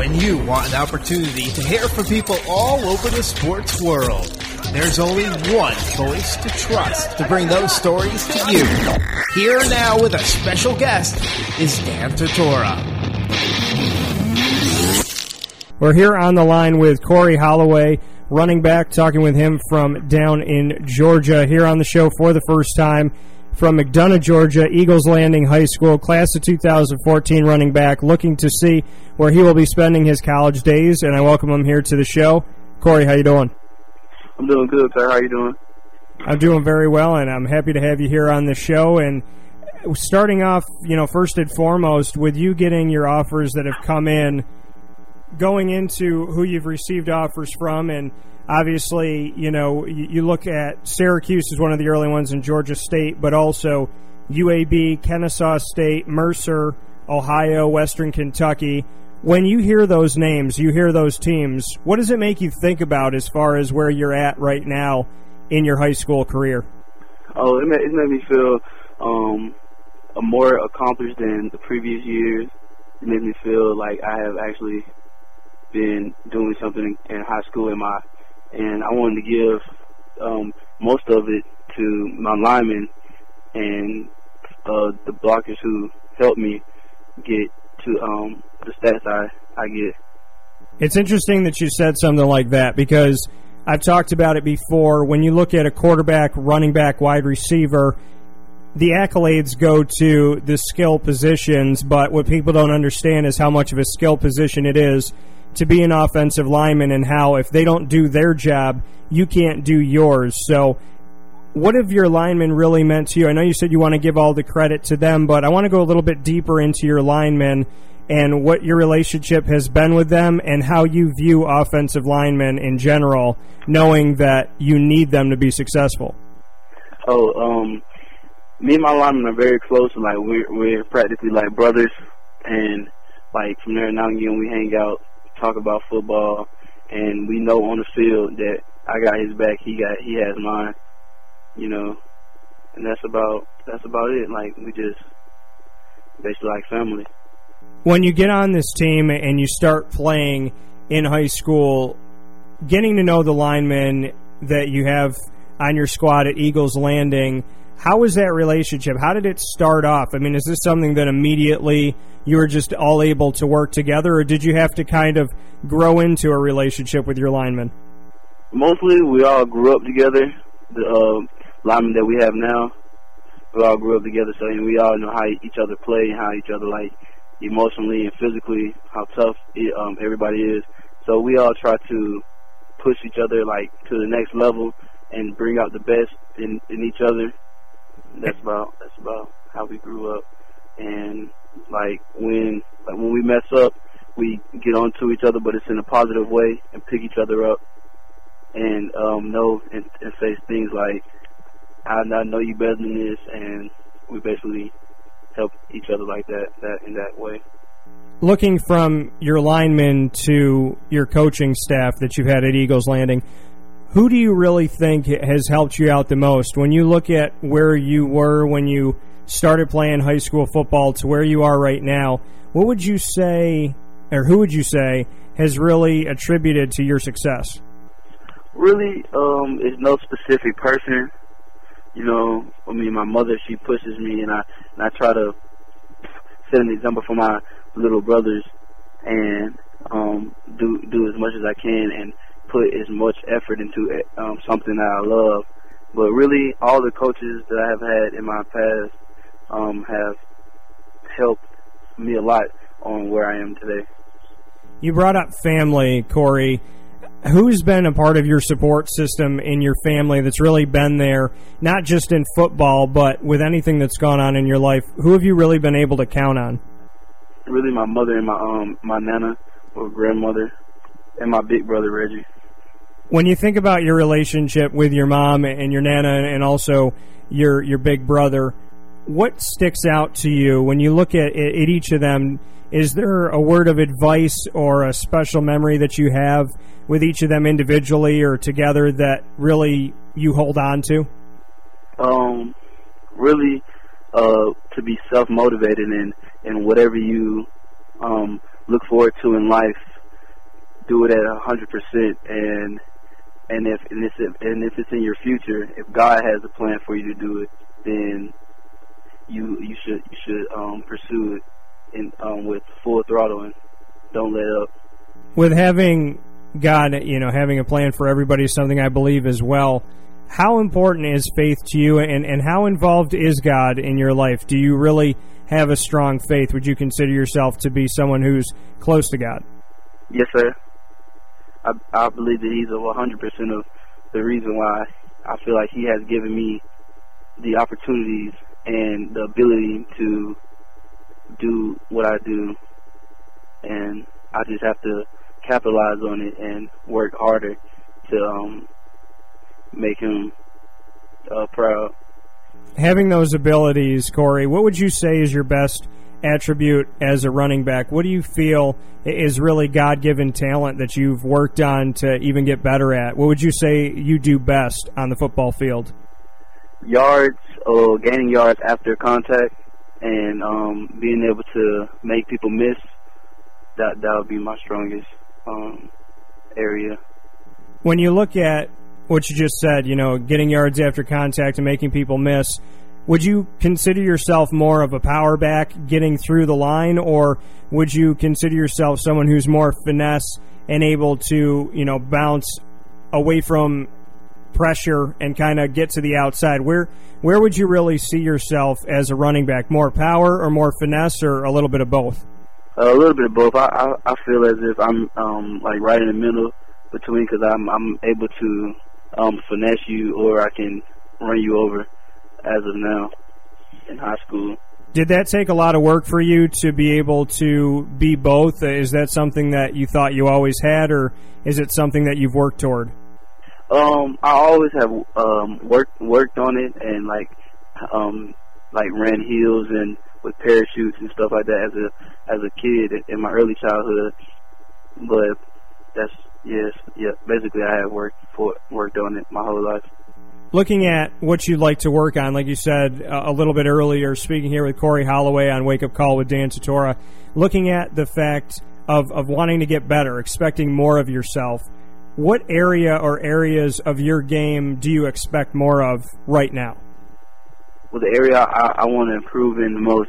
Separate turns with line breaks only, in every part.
When you want an opportunity to hear from people all over the sports world, there's only one voice to trust to bring those stories to you. Here now with a special guest is Dan Tortora.
We're here on the line with Corey Holloway, running back, talking with him from down in Georgia. Here on the show for the first time from McDonough, Georgia, Eagles Landing High School, class of 2014 running back, looking to see where he will be spending his college days, and I welcome him here to the show. Corey, how you doing?
I'm doing good, sir. How you doing?
I'm doing very well, and I'm happy to have you here on the show. And starting off, first and foremost, with you getting your offers that have come in, going into who you've received offers from, and obviously, you look at Syracuse as one of the early ones in Georgia State, but also UAB, Kennesaw State, Mercer, Ohio, Western Kentucky. When you hear those names, you hear those teams, what does it make you think about as far as where you're at right now in your high school career?
Oh, it made me feel more accomplished than the previous years. It made me feel like I have actually been doing something in high school and I wanted to give most of it to my linemen and the blockers who helped me get to the stats I get.
It's interesting that you said something like that because I've talked about it before. When you look at a quarterback, running back, wide receiver, the accolades go to the skill positions, but what people don't understand is how much of a skill position it is to be an offensive lineman and how if they don't do their job, you can't do yours. So what have your linemen really meant to you? I know you said you want to give all the credit to them, but I want to go a little bit deeper into your linemen and what your relationship has been with them and how you view offensive linemen in general, knowing that you need them to be successful.
Me and my linemen are very close. Like we're practically like brothers, and like from there now and again we hang out, talk about football, and we know on the field that I got his back, he has mine, and that's about it. Like we just basically like family.
When you get on this team and you start playing in high school, getting to know the linemen that you have on your squad at Eagles Landing, how was that relationship? How did it start off? I mean, is this something that immediately you were just all able to work together, or did you have to kind of grow into a relationship with your linemen?
Mostly we all grew up together. The linemen that we have now, we all grew up together, so we all know how each other play and how each other, like, emotionally and physically, how tough everybody is. So we all try to push each other, like, to the next level and bring out the best in each other. That's about how we grew up. And like when we mess up, we get on to each other, but it's in a positive way, and pick each other up, and know and say things like, "I know you better than this," and we basically help each other like that in that way.
Looking from your linemen to your coaching staff that you've had at Eagles Landing, who do you really think has helped you out the most? When you look at where you were when you started playing high school football to where you are right now, what would you say, or who would you say, has really attributed to your success?
Really, it's no specific person. My mother, she pushes me, and I try to set an example for my little brothers and do as much as I can and put as much effort into something that I love. But really, all the coaches that I have had in my past have helped me a lot on where I am today.
You brought up family, Corey. Who's been a part of your support system in your family that's really been there, not just in football, but with anything that's gone on in your life? Who have you really been able to count on?
Really, my mother and my nana or grandmother, and my big brother Reggie.
When you think about your relationship with your mom and your nana and also your big brother, what sticks out to you when you look at each of them? Is there a word of advice or a special memory that you have with each of them individually or together that really you hold on to?
Really, to be self-motivated in whatever you look forward to in life. do it at 100%, and if it's in your future, if God has a plan for you to do it, then you should pursue it with full throttle and don't let up.
With having God, having a plan for everybody is something I believe as well. How important is faith to you, and how involved is God in your life? Do you really have a strong faith? Would you consider yourself to be someone who's close to God?
Yes, sir. I believe that He's 100% of the reason why I feel like He has given me the opportunities and the ability to do what I do, and I just have to capitalize on it and work harder to make Him proud.
Having those abilities, Corey, what would you say is your best attribute as a running back? What do you feel is really God-given talent that you've worked on to even get better at? What would you say you do best on the football field?
Yards, or gaining yards after contact, and being able to make people miss. That would be my strongest area. When
you look at what you just said, getting yards after contact and making people miss, would you consider yourself more of a power back getting through the line, or would you consider yourself someone who's more finesse and able to, bounce away from pressure and kind of get to the outside? Where would you really see yourself as a running back? More power or more finesse, or a little bit of both?
A little bit of both. I feel as if I'm like right in the middle between, because I'm able to finesse you, or I can run you over as of now in high school.
Did that take a lot of work for you to be able to be both? Is that something that you thought you always had, or is it something that you've worked toward?
I always have worked on it, and like ran heels and with parachutes and stuff like that as a kid in my early childhood. But basically I have worked on it my whole life.
Looking at what you'd like to work on, like you said a little bit earlier, speaking here with Corey Holloway on Wake Up Call with Dan Tortora, looking at the fact of wanting to get better, expecting more of yourself, what area or areas of your game do you expect more of right now?
Well, the area I want to improve in the most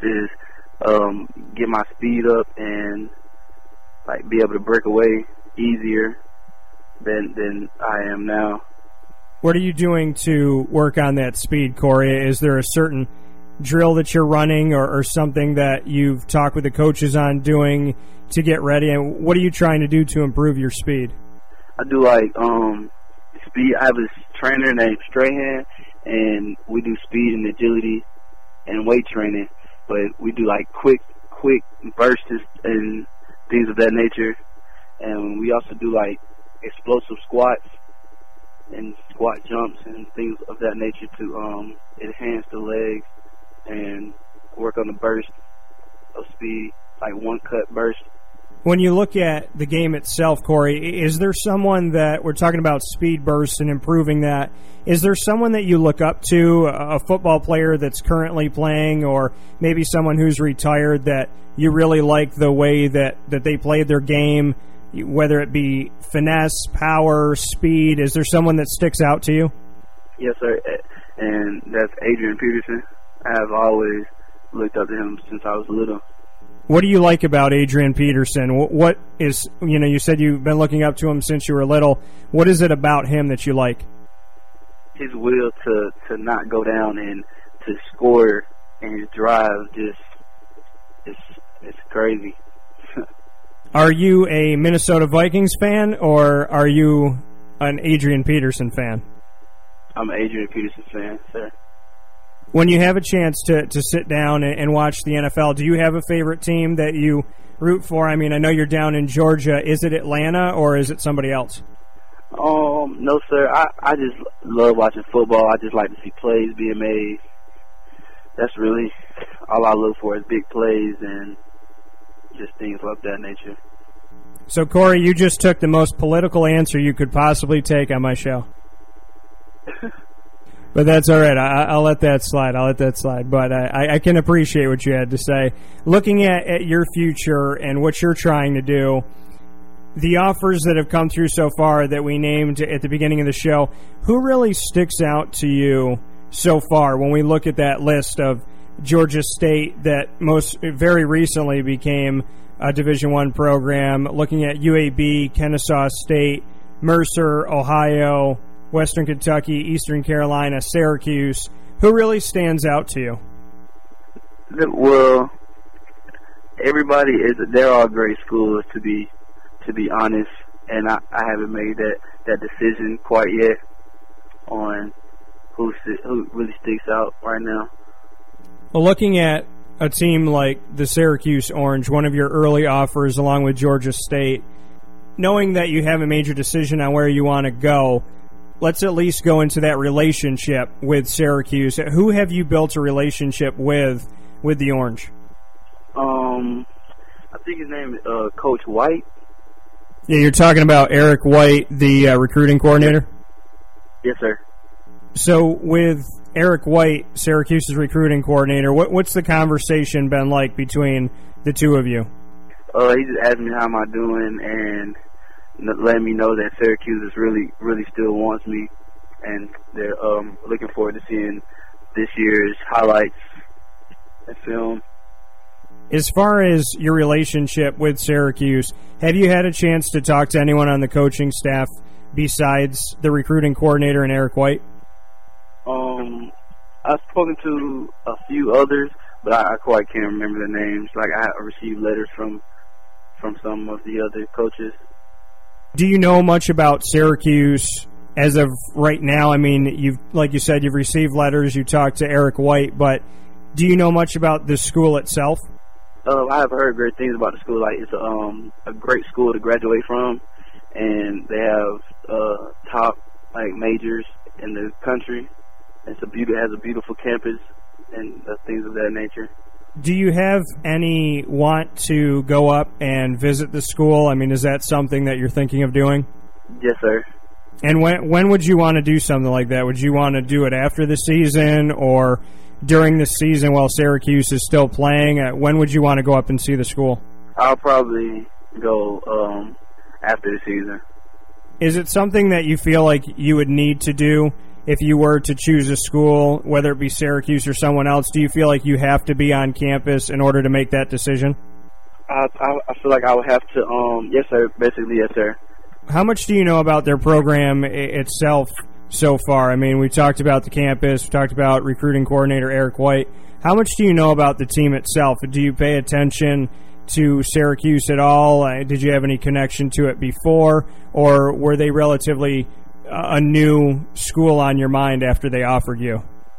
is get my speed up and like be able to break away easier than I am now.
What are you doing to work on that speed, Corey? Is there a certain drill that you're running or something that you've talked with the coaches on doing to get ready? And what are you trying to do to improve your speed?
I do like speed. I have a trainer named Strahan, and we do speed and agility and weight training. But we do like quick bursts and things of that nature. And we also do like explosive squats and squat jumps and things of that nature to enhance the legs and work on the burst of speed, like one cut burst.
When you look at the game itself, Corey, is there someone that, we're talking about speed bursts and improving that, is there someone that you look up to, a football player that's currently playing, or maybe someone who's retired that you really like the way that they played their game, whether it be finesse, power, speed? Is there someone that sticks out to you?
Yes, sir, and that's Adrian Peterson. I have always looked up to him since I was little.
What do you like about Adrian Peterson? What is, you said you've been looking up to him since you were little. What is it about him that you like?
His will to not go down and to score, and his drive it's crazy.
Are you a Minnesota Vikings fan, or are you an Adrian Peterson fan?
I'm an Adrian Peterson fan, sir.
When you have a chance to sit down and watch the NFL, do you have a favorite team that you root for? I mean, I know you're down in Georgia. Is it Atlanta, or is it somebody else?
No, sir. I just love watching football. I just like to see plays being made. That's really all I look for, is big plays and just things of that nature.
So, Corey, you just took the most political answer you could possibly take on my show. But that's all right. I'll let that slide. But I can appreciate what you had to say. Looking at your future and what you're trying to do, the offers that have come through so far that we named at the beginning of the show, who really sticks out to you so far when we look at that list of Georgia State that very recently became a Division I program, looking at UAB, Kennesaw State, Mercer, Ohio, Western Kentucky, Eastern Carolina, Syracuse? Who really stands out to you?
Well, they're all great schools, to be honest, and I haven't made that decision quite yet on who really sticks out right now.
Well, looking at a team like the Syracuse Orange, one of your early offers along with Georgia State, knowing that you have a major decision on where you want to go, let's at least go into that relationship with Syracuse. Who have you built a relationship with the Orange?
I think his name is Coach White.
Yeah, you're talking about Eric White, the recruiting coordinator?
Yes, sir.
So with Eric White, Syracuse's recruiting coordinator, what's the conversation been like between the two of you?
He just asked me how am I doing and letting me know that Syracuse is really still wants me, and they're looking forward to seeing this year's highlights and film.
As far as your relationship with Syracuse, have you had a chance to talk to anyone on the coaching staff besides the recruiting coordinator and Eric White?
I've spoken to a few others, but I quite can't remember the names. Like, I received letters from some of the other coaches.
Do you know much about Syracuse as of right now? I mean, like you said, you've received letters, you talked to Eric White, but do you know much about the school itself?
I have heard great things about the school. Like, it's a great school to graduate from, and they have top majors in the country. It has a beautiful campus and things of that nature.
Do you have any want to go up and visit the school? I mean, is that something that you're thinking of doing?
Yes, sir.
And when would you want to do something like that? Would you want to do it after the season or during the season while Syracuse is still playing? When would you want to go up and see the school?
I'll probably go after the season.
Is it something that you feel like you would need to do if you were to choose a school, whether it be Syracuse or someone else? Do you feel like you have to be on campus in order to make that decision?
I feel like I would have to, yes, sir. Basically, yes, sir.
How much do you know about their program itself so far? I mean, we talked about the campus, we talked about recruiting coordinator Eric White. How much do you know about the team itself? Do you pay attention to Syracuse at all? Did you have any connection to it before, or were they relatively a new school on your mind after they offered you?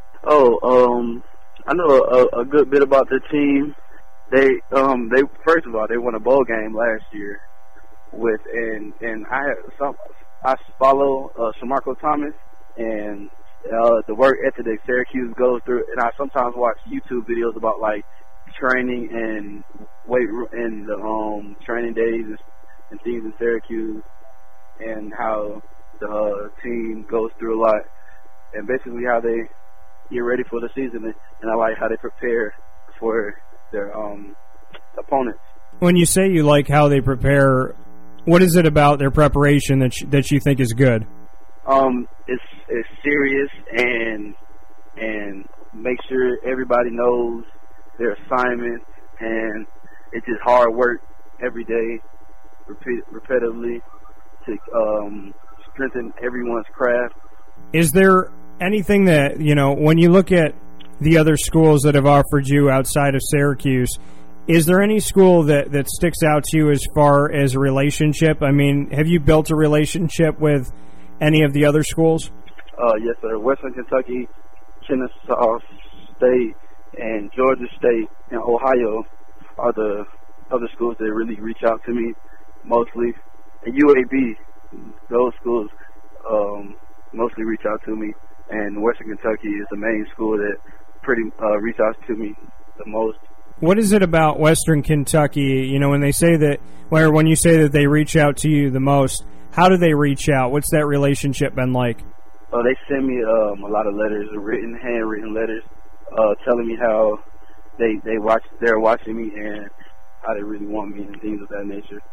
I know a good bit about the team. They first of all, they won a bowl game last year and I follow Shamarko Thomas and the work ethic that Syracuse goes through, and I sometimes watch YouTube videos about training and weight and the training days and things in Syracuse and how the team goes through a lot and basically how they get ready for the season, and I like how they prepare for their opponents. When
you say you like how they prepare, what is it about their preparation that you think is good?
It's serious and make sure everybody knows their assignment, and it's just hard work every day, repetitively to strengthen everyone's craft.
Is there anything that, when you look at the other schools that have offered you outside of Syracuse, is there any school that sticks out to you as far as a relationship? I mean, have you built a relationship with any of the other schools?
Yes, sir. Western Kentucky, Kennesaw State, and Georgia State and Ohio are the other schools that really reach out to me mostly. And UAB, those schools mostly reach out to me. And Western Kentucky is the main school that pretty reach out to me the most.
What is it about Western Kentucky, when they say that, when you say that they reach out to you the most, how do they reach out? What's that relationship been like?
They send me a lot of letters, handwritten letters, telling me how they're watching me and how they really want me and things of that nature.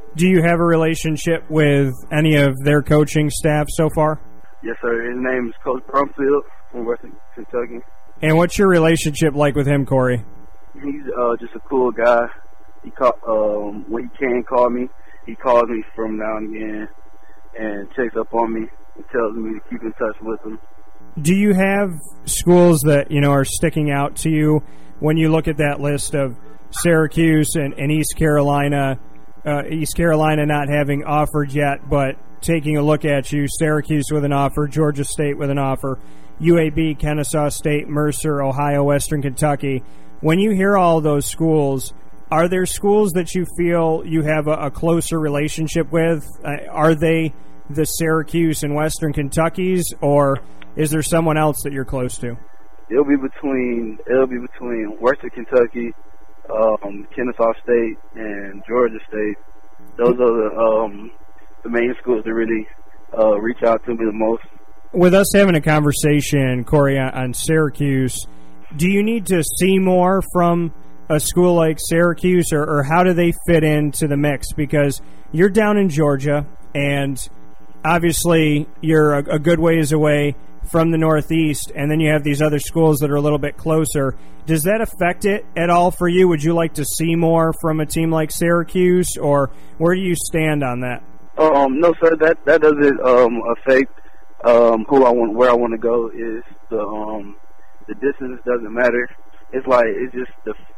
Do you have a relationship with any of their coaching staff so far?
Yes, sir. His name is Coach Brumfield from Western Kentucky.
And what's your relationship like with him, Corey?
He's just a cool guy. When he can call me, he calls me from now and again and checks up on me and tells me to keep in touch with him.
Do you have schools that, are sticking out to you when you look at that list of Syracuse and East Carolina? East Carolina not having offered yet, but taking a look at you, Syracuse with an offer, Georgia State with an offer, UAB, Kennesaw State, Mercer, Ohio, Western Kentucky. When you hear all those schools, are there schools that you feel you have a closer relationship with? Are they the Syracuse and Western Kentuckys, or is there someone else that you're close to?
It'll be between Western Kentucky, Kennesaw State, and Georgia State. Those are the main schools that really reach out to me the most.
With us having a conversation, Corey, on Syracuse, do you need to see more from a school like Syracuse, or how do they fit into the mix? Because you're down in Georgia, and obviously you're a good ways away from the Northeast, and then you have these other schools that are a little bit closer. Does that affect it at all for you? Would you like to see more from a team like Syracuse, or where do you stand on that?
No, sir. That doesn't affect where I want to go. Is the distance doesn't matter. It's just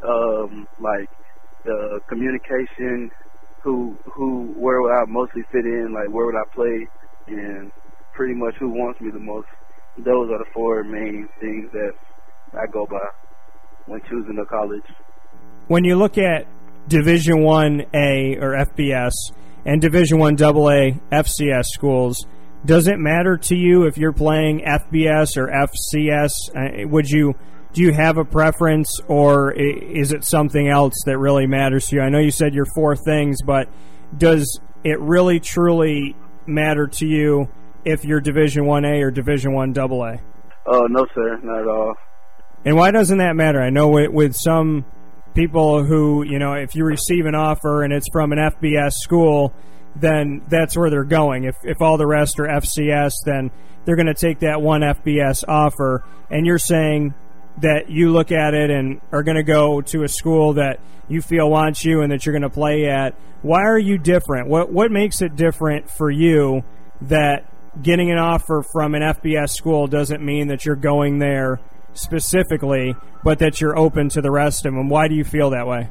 the communication. Where would I mostly fit in? Like, where would I play, and pretty much who wants me the most. Those are the four main things that I go by when choosing a college.
When you look at Division I-A or FBS and Division I-AA FCS schools, does it matter to you if you're playing FBS or FCS? Do you have a preference, or is it something else that really matters to you? I know you said your four things, but does it really truly matter to you if you're Division I-A or Division I-AA?
No, sir, not at all.
And why doesn't that matter? I know with some people who, if you receive an offer and it's from an FBS school, then that's where they're going. If all the rest are FCS, then they're going to take that one FBS offer. And you're saying that you look at it and are going to go to a school that you feel wants you and that you're going to play at. Why are you different? What makes it different for you that getting an offer from an FBS school doesn't mean that you're going there specifically, but that you're open to the rest of them? Why do you feel that way?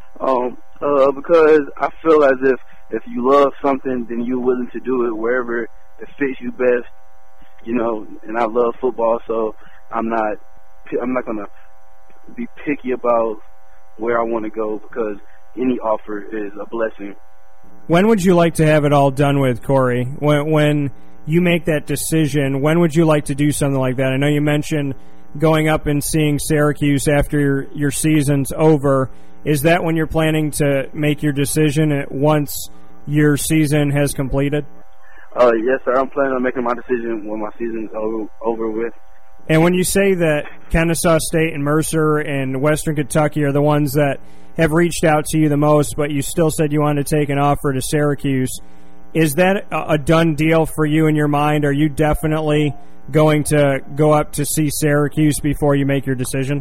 Because I feel as if you love something, then you're willing to do it wherever it fits you best, and I love football, so I'm not going to be picky about where I want to go, because any offer is a blessing.
When would you like to have it all done with, Corey? When you make that decision, when would you like to do something like that? I know you mentioned going up and seeing Syracuse after your season's over. Is that when you're planning to make your decision once your season has completed?
Yes, sir. I'm planning on making my decision when my season's over with.
And when you say that Kennesaw State and Mercer and Western Kentucky are the ones that have reached out to you the most, but you still said you wanted to take an offer to Syracuse, is that a done deal for you in your mind? Are you definitely going to go up to see Syracuse before you make your decision?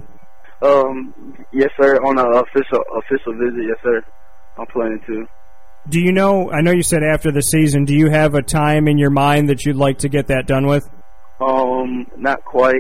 Yes, sir. On an official visit, yes, sir. I'm planning to.
Do you know, I know you said after the season, do you have a time in your mind that you'd like to get that done with?
Not quite.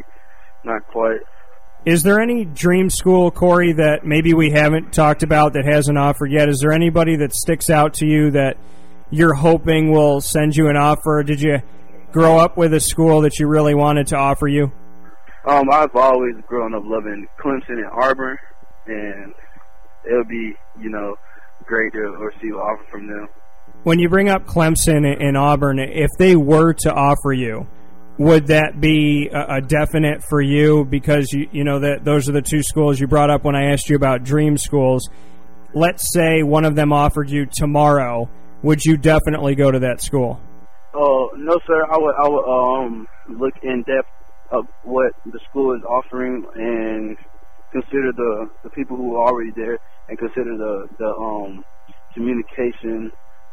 Is there any dream school, Corey, that maybe we haven't talked about that hasn't offered yet? Is there anybody that sticks out to you that you're hoping will send you an offer? Did you grow up with a school that you really wanted to offer you?
I've always grown up loving Clemson and Auburn, and it would be, great to receive an offer from them.
When you bring up Clemson and Auburn, if they were to offer you, would that be a definite for you? Because you know that those are the two schools you brought up when I asked you about dream schools. Let's say one of them offered you tomorrow. Would you definitely go to that school?
No, sir. I would look in depth of what the school is offering and consider the people who are already there, and consider the communication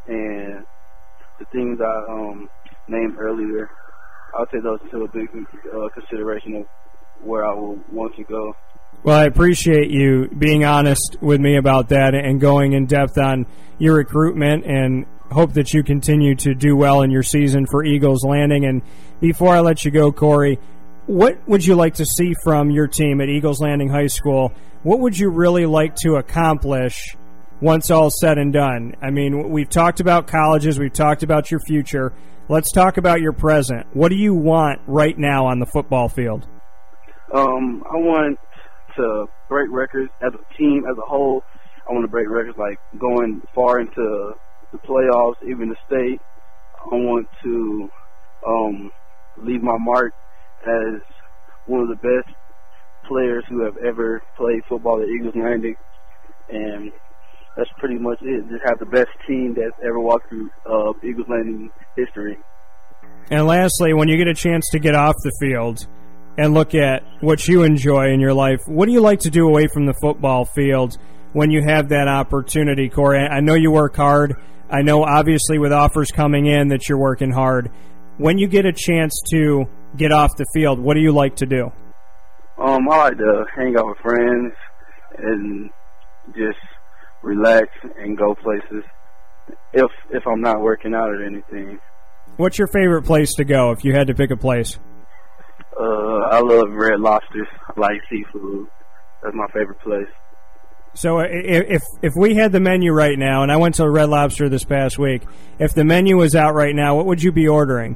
and the things I named earlier, I'll take those into a big consideration of where I will want to go.
Well, I appreciate you being honest with me about that and going in depth on your recruitment, and hope that you continue to do well in your season for Eagles Landing. And before I let you go, Corey, what would you like to see from your team at Eagles Landing High School? What would you really like to accomplish once all's said and done? I mean, we've talked about colleges, we've talked about your future. Let's talk about your present. What do you want right now on the football field?
I want to break records as a team, as a whole. I want to break records like going far into the playoffs, even the state. I want to leave my mark as one of the best players who have ever played football at Eagles Landing, and that's pretty much it. Just have the best team that's ever walked through Eagles Landing history.
And lastly, when you get a chance to get off the field and look at what you enjoy in your life, what do you like to do away from the football field when you have that opportunity, Corey? I know you work hard. I know, obviously, with offers coming in that you're working hard. When you get a chance to get off the field, what do you like to do?
I like to hang out with friends and just relax and go places if I'm not working out or anything.
What's your favorite place to go if you had to pick a place?
I love Red Lobster. I like seafood. That's my favorite place.
So if we had the menu right now, and I went to Red Lobster this past week, if the menu was out right now, what would you be ordering?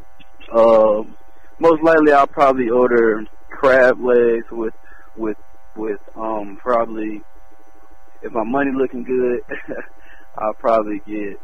Most likely I'll probably order crab legs with probably, if my money looking good, I'll probably get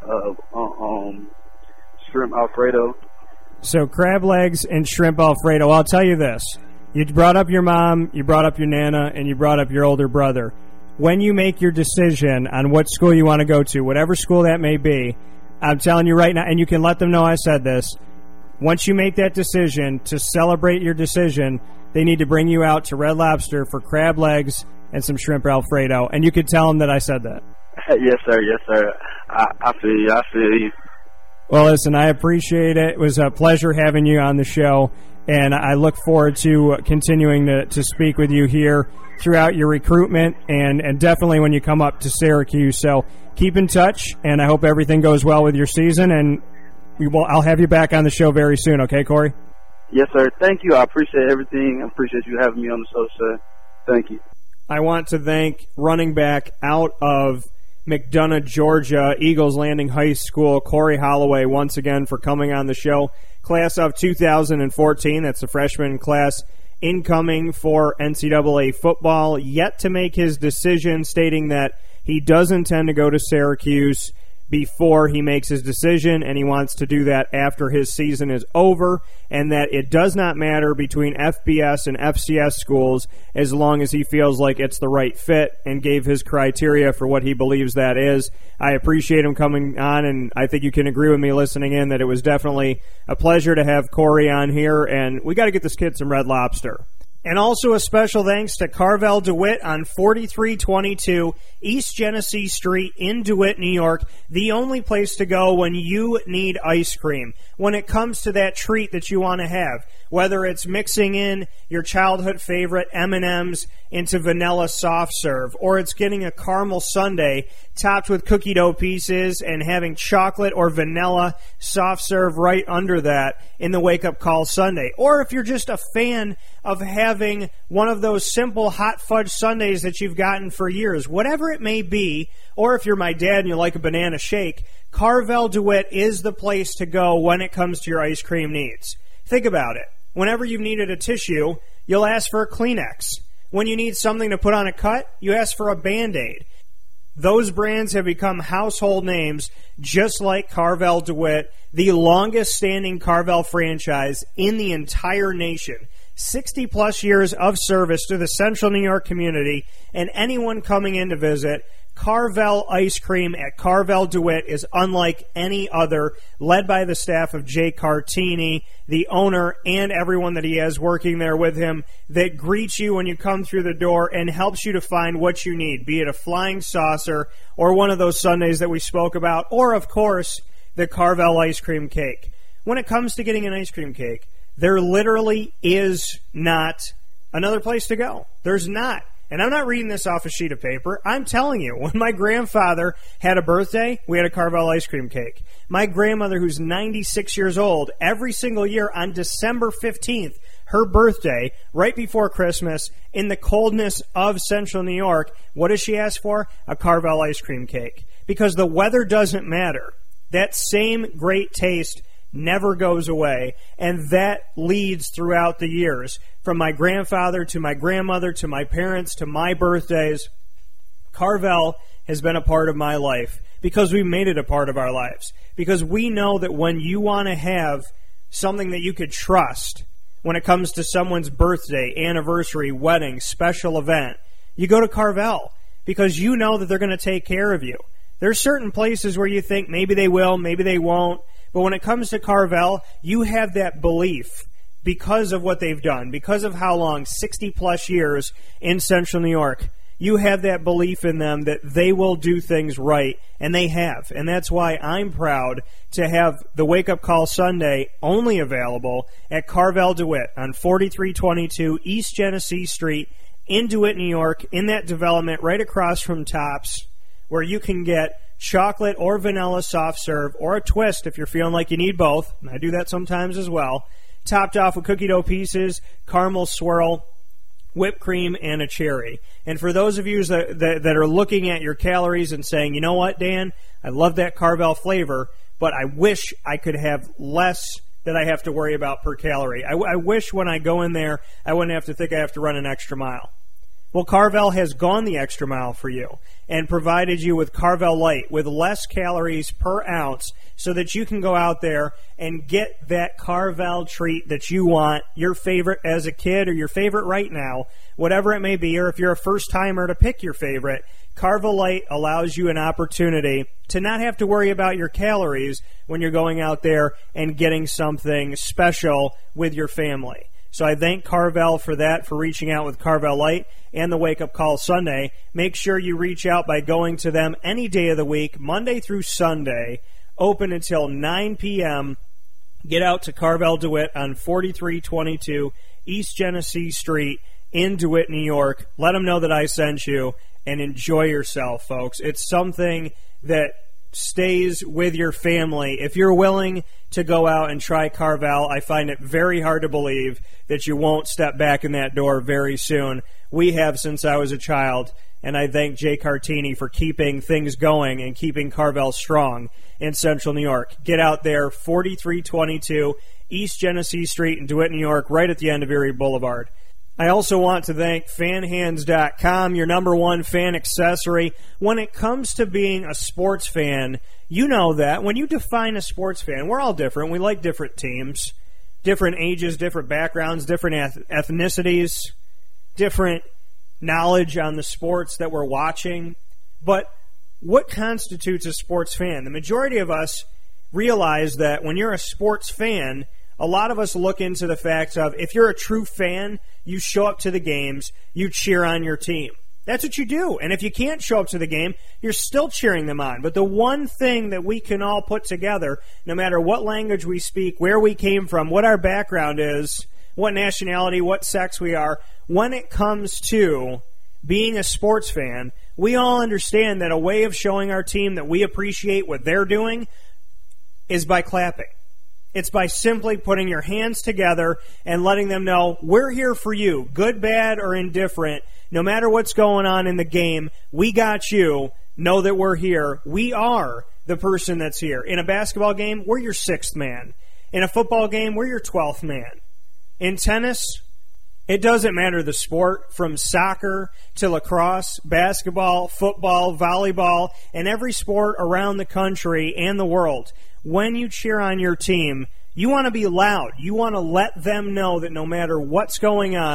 shrimp Alfredo.
So crab legs and shrimp Alfredo. I'll tell you this. You brought up your mom, you brought up your Nana, and you brought up your older brother. When you make your decision on what school you want to go to, whatever school that may be, I'm telling you right now, and you can let them know I said this, once you make that decision, to celebrate your decision, they need to bring you out to Red Lobster for crab legs and some shrimp Alfredo, and you could tell them that I said that.
Yes, sir. Yes, sir. I feel you. I feel you.
Well, listen, I appreciate it. It was a pleasure having you on the show, and I look forward to continuing to speak with you here throughout your recruitment and definitely when you come up to Syracuse. So keep in touch, and I hope everything goes well with your season, and I'll have you back on the show very soon, okay, Corey?
Yes, sir. Thank you. I appreciate everything. I appreciate you having me on the show, sir. Thank you.
I want to thank running back out of McDonough, Georgia, Eagles Landing High School, Corey Holloway, once again for coming on the show. Class of 2014, that's the freshman class incoming for NCAA football, yet to make his decision, stating that he does intend to go to Syracuse before he makes his decision, and he wants to do that after his season is over, and that it does not matter between FBS and FCS schools as long as he feels like it's the right fit, and gave his criteria for what he believes that is. I appreciate him coming on, and I think you can agree with me listening in that it was definitely a pleasure to have Corey on here, and we got to get this kid some Red Lobster. And also a special thanks to Carvel DeWitt on 4322 East Genesee Street in DeWitt, New York. The only place to go when you need ice cream. When it comes to that treat that you want to have, whether it's mixing in your childhood favorite M&Ms into vanilla soft serve, or it's getting a caramel sundae topped with cookie dough pieces and having chocolate or vanilla soft serve right under that in the wake-up call sundae. Or if you're just a fan of having one of those simple hot fudge sundaes that you've gotten for years, whatever it may be, or if you're my dad and you like a banana shake, Carvel DeWitt is the place to go when it comes to your ice cream needs. Think about it. Whenever you've needed a tissue, you'll ask for a Kleenex. When you need something to put on a cut, you ask for a Band-Aid. Those brands have become household names, just like Carvel DeWitt, the longest-standing Carvel franchise in the entire nation. 60-plus years of service to the Central New York community, and anyone coming in to visit, Carvel Ice Cream at Carvel DeWitt is unlike any other, led by the staff of Jay Cartini, the owner, and everyone that he has working there with him, that greets you when you come through the door and helps you to find what you need, be it a flying saucer or one of those sundaes that we spoke about, or, of course, the Carvel ice cream cake. When it comes to getting an ice cream cake, there literally is not another place to go. There's not. And I'm not reading this off a sheet of paper. I'm telling you, when my grandfather had a birthday, we had a Carvel ice cream cake. My grandmother, who's 96 years old, every single year on December 15th, her birthday, right before Christmas, in the coldness of central New York, what does she ask for? A Carvel ice cream cake. Because the weather doesn't matter. That same great taste never goes away, and that leads throughout the years. From my grandfather to my grandmother to my parents to my birthdays, Carvel has been a part of my life because we made it a part of our lives. Because we know that when you want to have something that you could trust when it comes to someone's birthday, anniversary, wedding, special event, you go to Carvel because you know that they're going to take care of you. There's certain places where you think maybe they will, maybe they won't. But when it comes to Carvel, you have that belief because of what they've done, because of how long, 60-plus years in Central New York. You have that belief in them that they will do things right, and they have. And that's why I'm proud to have the Wake Up Call Sunday only available at Carvel DeWitt on 4322 East Genesee Street in DeWitt, New York, in that development right across from Tops, where you can get chocolate or vanilla soft serve, or a twist if you're feeling like you need both. I do that sometimes as well. Topped off with cookie dough pieces, caramel swirl, whipped cream, and a cherry. And for those of you that are looking at your calories and saying, you know what, Dan, I love that Carvel flavor, but I wish I could have less that I have to worry about per calorie. I wish when I go in there, I wouldn't have to think I have to run an extra mile. Well, Carvel has gone the extra mile for you and provided you with Carvel Light with less calories per ounce so that you can go out there and get that Carvel treat that you want, your favorite as a kid or your favorite right now, whatever it may be, or if you're a first-timer to pick your favorite. Carvel Light allows you an opportunity to not have to worry about your calories when you're going out there and getting something special with your family. So I thank Carvel for that, for reaching out with Carvel Light and the Wake Up Call Sunday. Make sure you reach out by going to them any day of the week, Monday through Sunday, open until 9 p.m. Get out to Carvel DeWitt on 4322 East Genesee Street in DeWitt, New York. Let them know that I sent you, and enjoy yourself, folks. It's something that stays with your family. If you're willing to go out and try Carvel, I find it very hard to believe that you won't step back in that door very soon. We have since I was a child, and I thank Jay Cartini for keeping things going and keeping Carvel strong in Central New York. Get out there, 4322 East Genesee Street in DeWitt, New York, right at the end of Erie Boulevard. I also want to thank FanHands.com, your number one fan accessory. When it comes to being a sports fan, you know that. When you define a sports fan, we're all different. We like different teams, different ages, different backgrounds, different ethnicities, different knowledge on the sports that we're watching. But what constitutes a sports fan? The majority of us realize that when you're a sports fan, a lot of us look into the fact of, if you're a true fan, you show up to the games, you cheer on your team. That's what you do. And if you can't show up to the game, you're still cheering them on. But the one thing that we can all put together, no matter what language we speak, where we came from, what our background is, what nationality, what sex we are, when it comes to being a sports fan, we all understand that a way of showing our team that we appreciate what they're doing is by clapping. It's by simply putting your hands together and letting them know, we're here for you, good, bad, or indifferent. No matter what's going on in the game, we got you. Know that we're here. We are the person that's here. In a basketball game, we're your sixth man. In a football game, we're your 12th man. In tennis, it doesn't matter the sport, from soccer to lacrosse, basketball, football, volleyball, and every sport around the country and the world. When you cheer on your team, you want to be loud. You want to let them know that no matter what's going on,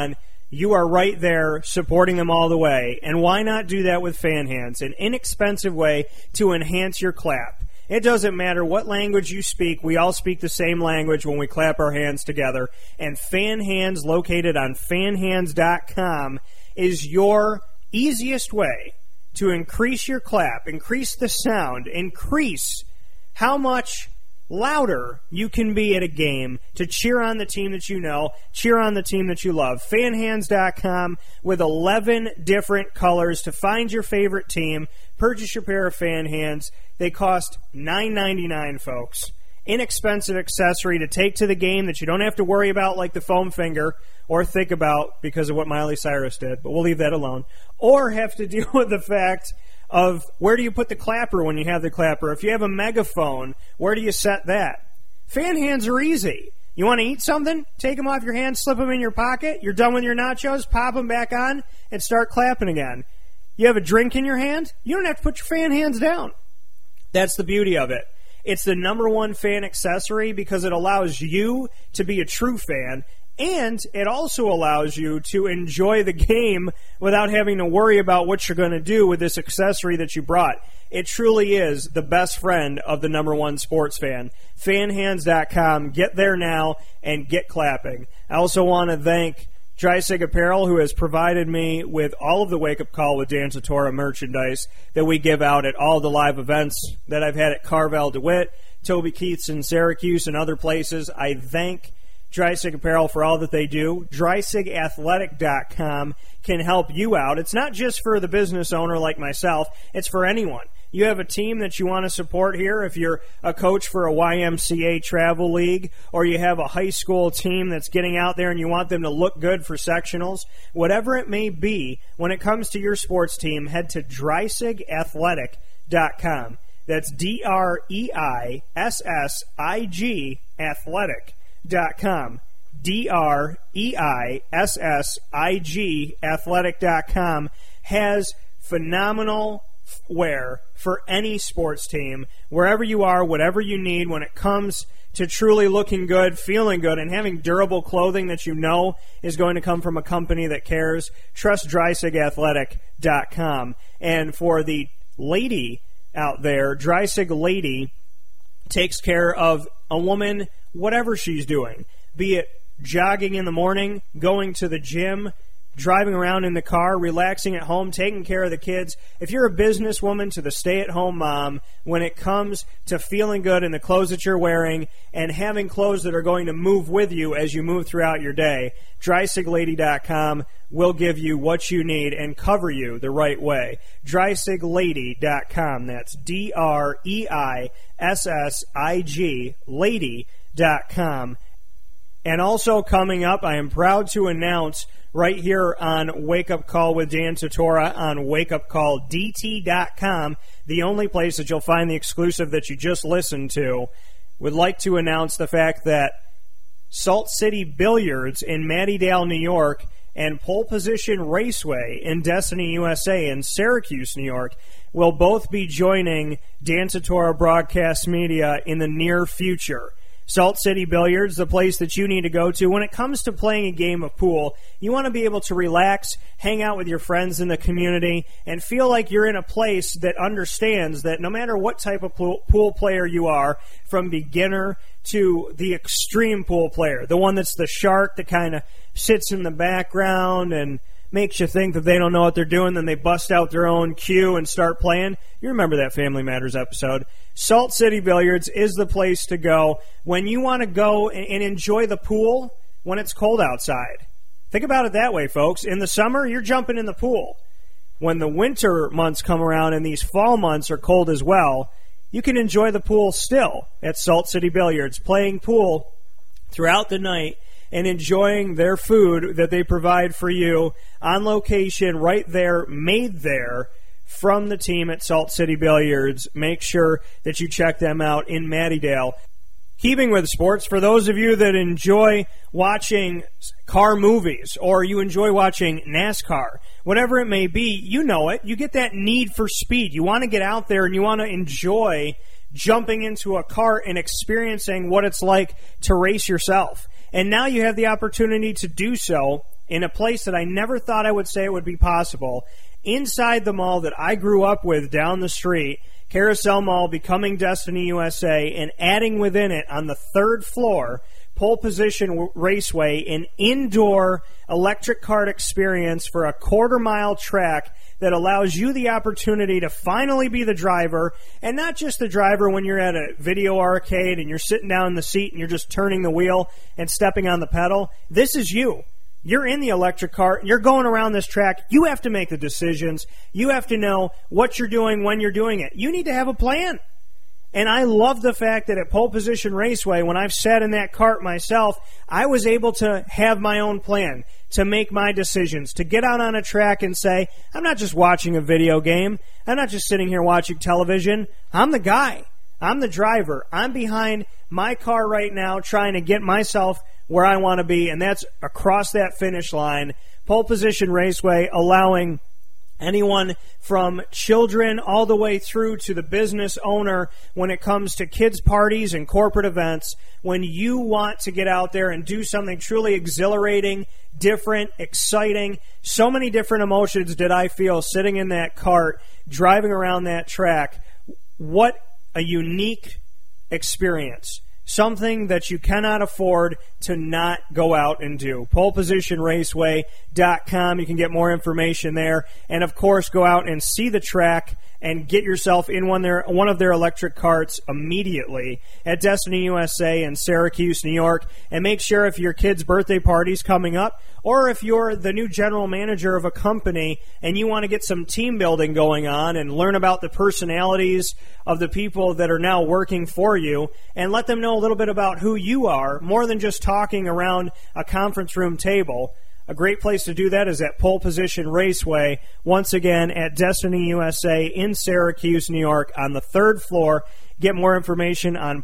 you are right there supporting them all the way. And why not do that with Fan Hands, an inexpensive way to enhance your clap? It doesn't matter what language you speak. We all speak the same language when we clap our hands together. And Fan Hands, located on fanhands.com, is your easiest way to increase your clap, increase the sound, increase how much louder you can be at a game to cheer on the team that you know, cheer on the team that you love. Fanhands.com with 11 different colors to find your favorite team. Purchase your pair of Fan Hands. They cost $9.99, folks. Inexpensive accessory to take to the game that you don't have to worry about like the foam finger or think about because of what Miley Cyrus did, but we'll leave that alone. Or have to deal with the fact of where do you put the clapper when you have the clapper? If you have a megaphone, where do you set that? Fan Hands are easy. You want to eat something? Take them off your hands, slip them in your pocket. You're done with your nachos, pop them back on, and start clapping again. You have a drink in your hand? You don't have to put your Fan Hands down. That's the beauty of it. It's the #1 fan accessory because it allows you to be a true fan, and it also allows you to enjoy the game without having to worry about what you're going to do with this accessory that you brought. It truly is the best friend of the #1 sports fan. Fanhands.com. Get there now and get clapping. I also want to thank Dreisig Apparel, who has provided me with all of the Wake Up Call with Dan Tortora merchandise that we give out at all the live events that I've had at Carvel DeWitt, Toby Keith's in Syracuse, and other places. I thank Dreisig Apparel for all that they do. DreisigAthletic.com can help you out. It's not just for the business owner like myself. It's for anyone. You have a team that you want to support here. If you're a coach for a YMCA travel league, or you have a high school team that's getting out there and you want them to look good for sectionals, whatever it may be, when it comes to your sports team, head to DreisigAthletic.com. That's DREISSIG Athletic.com. DREISSIG Athletic.com has phenomenal wear for any sports team, wherever you are, whatever you need when it comes to truly looking good, feeling good, and having durable clothing that you know is going to come from a company that cares. Trust DreisigAthletic.com. And for the lady out there, Dreisig Lady takes care of a woman, whatever she's doing, be it jogging in the morning, going to the gym, driving around in the car, relaxing at home, taking care of the kids. If you're a businesswoman to the stay-at-home mom, when it comes to feeling good in the clothes that you're wearing and having clothes that are going to move with you as you move throughout your day, DreisigLady.com will give you what you need and cover you the right way. DreisigLady.com. That's DREISSIG Lady.com. And also coming up, I am proud to announce right here on Wake Up Call with Dan Tortora on WakeUpCallDT.com, the only place that you'll find the exclusive that you just listened to, would like to announce the fact that Salt City Billiards in Mattydale, New York, and Pole Position Raceway in Destiny, USA, in Syracuse, New York, will both be joining Dan Tortora Broadcast Media in the near future. Salt City Billiards, the place that you need to go to. When it comes to playing a game of pool, you want to be able to relax, hang out with your friends in the community, and feel like you're in a place that understands that no matter what type of pool player you are, from beginner to the extreme pool player, the one that's the shark that kind of sits in the background and makes you think that they don't know what they're doing, then they bust out their own cue and start playing. You remember that Family Matters episode. Salt City Billiards is the place to go when you want to go and enjoy the pool when it's cold outside. Think about it that way, folks. In the summer, you're jumping in the pool. When the winter months come around and these fall months are cold as well, you can enjoy the pool still at Salt City Billiards, playing pool throughout the night and enjoying their food that they provide for you on location right there, made there from the team at Salt City Billiards. Make sure that you check them out in Mattydale. Keeping with sports, for those of you that enjoy watching car movies or you enjoy watching NASCAR, whatever it may be, you know it. You get that need for speed. You want to get out there and you want to enjoy jumping into a car and experiencing what it's like to race yourself. And now you have the opportunity to do so in a place that I never thought I would say it would be possible, inside the mall that I grew up with down the street, Carousel Mall becoming Destiny USA, and adding within it on the 3rd floor, Pole Position Raceway, an indoor electric kart experience for a quarter-mile track that allows you the opportunity to finally be the driver, and not just the driver when you're at a video arcade and you're sitting down in the seat and you're just turning the wheel and stepping on the pedal. This is you. You're in the electric cart. You're going around this track. You have to make the decisions. You have to know what you're doing when you're doing it. You need to have a plan. And I love the fact that at Pole Position Raceway, when I've sat in that cart myself, I was able to have my own plan, to make my decisions, to get out on a track and say, I'm not just watching a video game. I'm not just sitting here watching television. I'm the guy. I'm the driver. I'm behind my car right now trying to get myself where I want to be, and that's across that finish line. Pole Position Raceway allowing anyone from children all the way through to the business owner when it comes to kids' parties and corporate events. When you want to get out there and do something truly exhilarating, different, exciting, so many different emotions did I feel sitting in that cart, driving around that track. What a unique experience. Something that you cannot afford to not go out and do. PolePositionRaceway.com. You can get more information there. And, of course, go out and see the track and get yourself in one of their electric carts immediately at Destiny USA in Syracuse, New York. And make sure if your kid's birthday party's coming up, or if you're the new general manager of a company and you want to get some team building going on and learn about the personalities of the people that are now working for you and let them know a little bit about who you are, more than just talking around a conference room table. A great place to do that is at Pole Position Raceway, once again at Destiny USA in Syracuse, New York, on the 3rd floor. Get more information on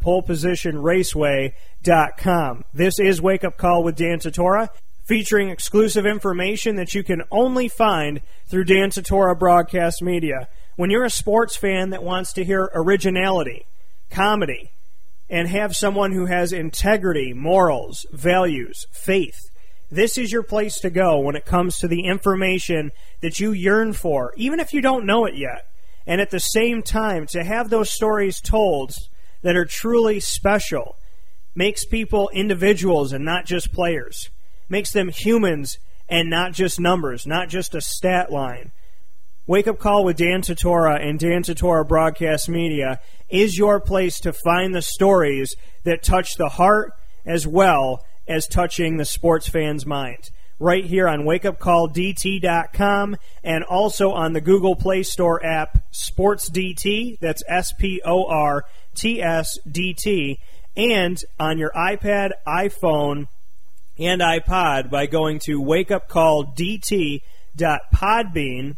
PolePositionRaceway.com. This is Wake Up Call with Dan Tortora, featuring exclusive information that you can only find through Dan Tortora Broadcast Media. When you're a sports fan that wants to hear originality, comedy, and have someone who has integrity, morals, values, faith, this is your place to go when it comes to the information that you yearn for, even if you don't know it yet. And at the same time, to have those stories told that are truly special makes people individuals and not just players. Makes them humans and not just numbers, not just a stat line. Wake Up Call with Dan Tortora and Dan Tortora Broadcast Media is your place to find the stories that touch the heart as well as touching the sports fan's mind. Right here on wakeupcalldt.com and also on the Google Play Store app SportsDT, that's SportsDT, and on your iPad, iPhone, and iPod by going to wakeupcalldt.podbean,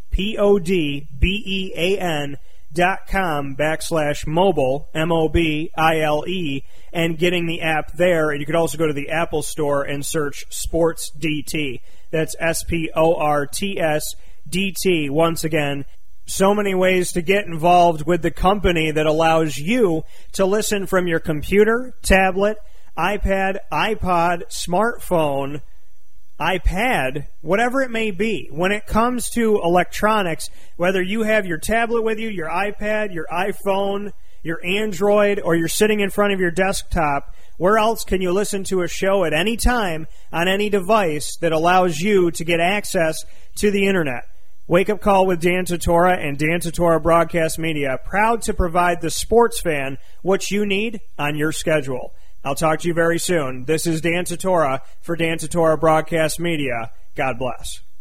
podbean.com/mobile, MOBILE, and getting the app there. And you could also go to the Apple Store and search SportsDT. That's SportsDT. Once again, so many ways to get involved with the company that allows you to listen from your computer, tablet, iPad, iPod, smartphone, iPad, whatever it may be. When it comes to electronics, whether you have your tablet with you, your iPad, your iPhone, your Android, or you're sitting in front of your desktop, where else can you listen to a show at any time on any device that allows you to get access to the Internet? Wake Up Call with Dan Tortora and Dan Tortora Broadcast Media, proud to provide the sports fan what you need on your schedule. I'll talk to you very soon. This is Dan Tortora for Dan Tortora Broadcast Media. God bless.